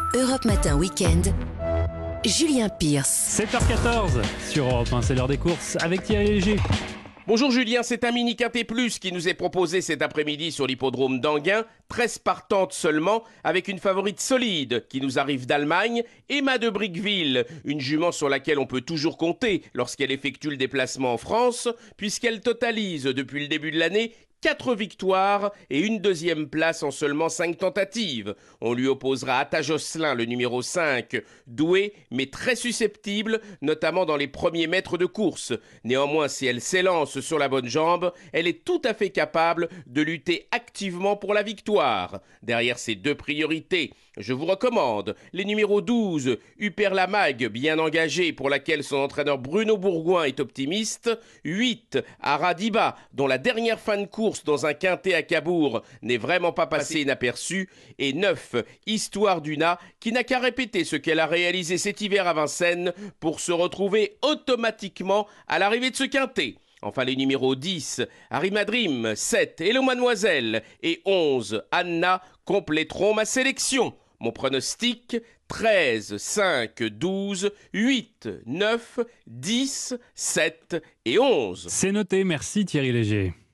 Europe Matin Week-end, Julien Pierce. 7h14 sur Europe 1, c'est l'heure des courses avec Thierry Léger. Bonjour Julien, c'est un mini quintet plus qui nous est proposé cet après-midi sur l'hippodrome d'Anguin. 13 partantes seulement, avec une favorite solide qui nous arrive d'Allemagne, Emma de Briqueville, une jument sur laquelle on peut toujours compter lorsqu'elle effectue le déplacement en France, puisqu'elle totalise depuis le début de l'année 4 victoires et une deuxième place en seulement 5 tentatives. On lui opposera Atta Josselin, le numéro 5, doué mais très susceptible, notamment dans les premiers mètres de course. Néanmoins, si elle s'élance sur la bonne jambe, elle est tout à fait capable de lutter activement pour la victoire. Derrière ces deux priorités, je vous recommande les numéros 12, Uperla Mag, bien engagé, pour laquelle son entraîneur Bruno Bourgoin est optimiste, 8, Aradiba, dont la dernière fin de course dans un quintet à Cabourg n'est vraiment pas passée inaperçue, et 9, Histoire d'Una, qui n'a qu'à répéter ce qu'elle a réalisé cet hiver à Vincennes pour se retrouver automatiquement à l'arrivée de ce quintet. Enfin, les numéros 10, Arimadrim, 7, Hello Mademoiselle et 11, Anna, compléteront ma sélection. Mon pronostic, 13, 5, 12, 8, 9, 10, 7 et 11. C'est noté, merci Thierry Léger.